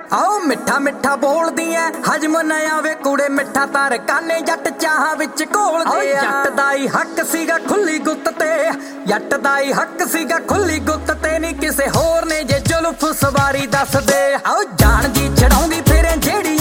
आओ मिठा मिठा बोलदी ऐ हजम न आवे कूड़े मिठा तार काने जट चाह विच घोलदे जट दा ही हक सीगा खुली गुत्त ते जट दा ही हक सीगा खुली गुत्त ते नी किसे होर ने जे जुल्फ सवारी दस दे आओ जान जी छड़ाउंदी फिरे जेड़ी